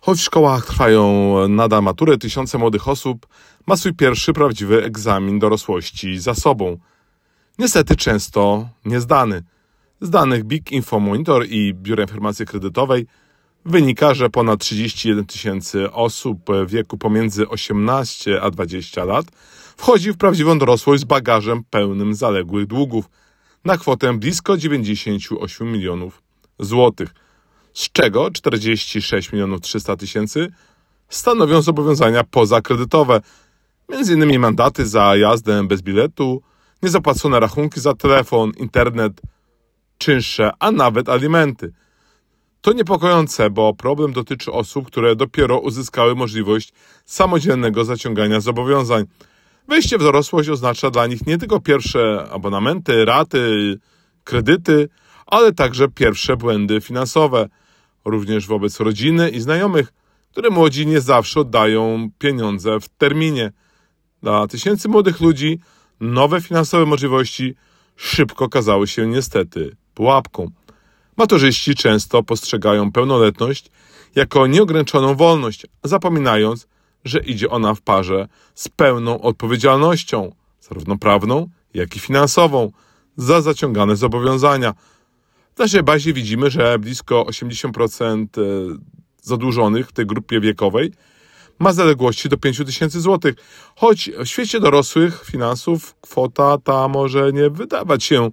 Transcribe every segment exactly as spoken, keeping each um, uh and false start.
Choć w szkołach trwają nadal matury, tysiące młodych osób ma swój pierwszy prawdziwy egzamin dorosłości za sobą. Niestety często niezdany. Z danych B I K Info Monitor i Biura Informacji Kredytowej wynika, że ponad trzydzieści jeden tysięcy osób w wieku pomiędzy osiemnaście a dwadzieścia lat wchodzi w prawdziwą dorosłość z bagażem pełnym zaległych długów na kwotę blisko dziewięćdziesiąt osiem milionów złotych, z czego czterdzieści sześć milionów trzysta tysięcy stanowią zobowiązania pozakredytowe, między innymi mandaty za jazdę bez biletu, niezapłacone rachunki za telefon, internet, czynsze, a nawet alimenty. To niepokojące, bo problem dotyczy osób, które dopiero uzyskały możliwość samodzielnego zaciągania zobowiązań. Wejście w dorosłość oznacza dla nich nie tylko pierwsze abonamenty, raty, kredyty, ale także pierwsze błędy finansowe, również wobec rodziny i znajomych, które młodzi nie zawsze oddają pieniądze w terminie. Dla tysięcy młodych ludzi nowe finansowe możliwości szybko okazały się niestety pułapką. Maturzyści często postrzegają pełnoletność jako nieograniczoną wolność, zapominając, że idzie ona w parze z pełną odpowiedzialnością, zarówno prawną, jak i finansową, za zaciągane zobowiązania. W naszej bazie widzimy, że blisko osiemdziesiąt procent zadłużonych w tej grupie wiekowej ma zaległości do pięć tysięcy złotych, choć w świecie dorosłych finansów kwota ta może nie wydawać się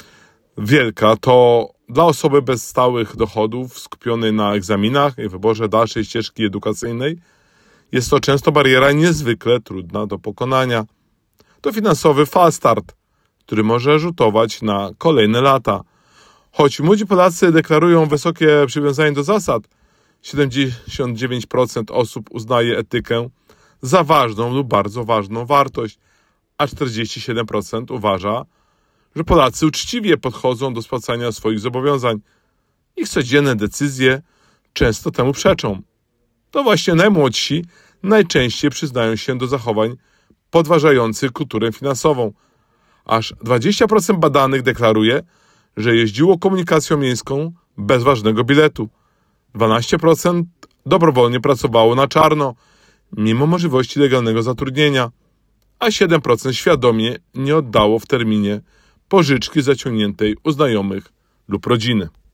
wielka, to dla osoby bez stałych dochodów skupionej na egzaminach i wyborze dalszej ścieżki edukacyjnej jest to często bariera niezwykle trudna do pokonania. To finansowy falstart, który może rzutować na kolejne lata. Choć młodzi Polacy deklarują wysokie przywiązanie do zasad, siedemdziesiąt dziewięć procent osób uznaje etykę za ważną lub bardzo ważną wartość, a czterdzieści siedem procent uważa, że Polacy uczciwie podchodzą do spłacania swoich zobowiązań. Ich codzienne decyzje często temu przeczą. To właśnie najmłodsi najczęściej przyznają się do zachowań podważających kulturę finansową. Aż dwadzieścia procent badanych deklaruje, że jeździło komunikacją miejską bez ważnego biletu. dwanaście procent dobrowolnie pracowało na czarno, mimo możliwości legalnego zatrudnienia, a siedem procent świadomie nie oddało w terminie pożyczki zaciągniętej u znajomych lub rodziny.